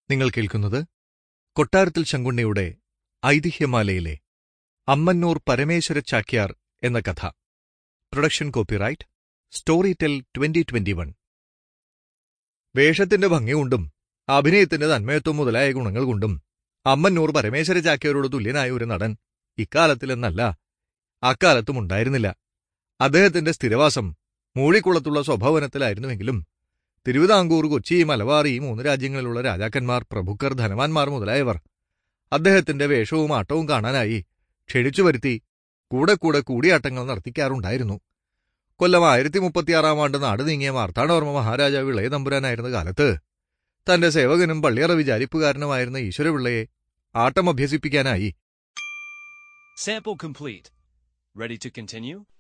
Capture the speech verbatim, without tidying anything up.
നിങ്ങൾ കേൾക്കുന്നത് കൊട്ടാരത്തിൽ ശങ്കുണ്ണിയുടെ ഐതിഹ്യമാലയിലെ അമ്മന്നൂർ പരമേശ്വര ചാക്യാർ എന്ന കഥ. Production copyright Storytel twenty twenty one. വേഷത്തിന്റെ ഭംഗി കൊണ്ടും അഭിനയത്തിന്റെ തന്മയത്വം മുതലായ ഗുണങ്ങൾ കൊണ്ടും അമ്മന്നൂർ പരമേശ്വര ചാക്യാരോട് തുല്യനായ ഒരു നടൻ ഇക്കാലത്തിലെന്നല്ല അക്കാലത്തും ഉണ്ടായിരുന്നില്ല. അദ്ദേഹത്തിന്റെ സ്ഥിരവാസം മൂഴിക്കുളത്തുള്ള സ്വഭവനത്തിലായിരുന്നുവെങ്കിലും തിരുവിതാംകൂർ, കൊച്ചി, മലബാർ ഈ മൂന്ന് രാജ്യങ്ങളിലുള്ള രാജാക്കന്മാർ, പ്രഭുക്കർ, ധനവാന്മാർ മുതലായവർ അദ്ദേഹത്തിന്റെ വേഷവും ആട്ടവും കാണാനായി ക്ഷണിച്ചു വരുത്തി കൂടെ കൂടെ കൂടിയാട്ടങ്ങൾ നടത്തിക്കാറുണ്ടായിരുന്നു. കൊല്ലം ആയിരത്തി മുപ്പത്തിയാറാം ആണ്ട് നാട് നീങ്ങിയ മാർത്താണ്ഡവർമ്മ മഹാരാജാവ് ഇളയ തമ്പുരാനായിരുന്ന കാലത്ത് തന്റെ സേവകനും പള്ളിയറ വിചാരിപ്പുകാരനുമായിരുന്ന ഈശ്വരപിള്ളയെ ആട്ടം അഭ്യസിപ്പിക്കാനായി Sample complete. Ready to continue?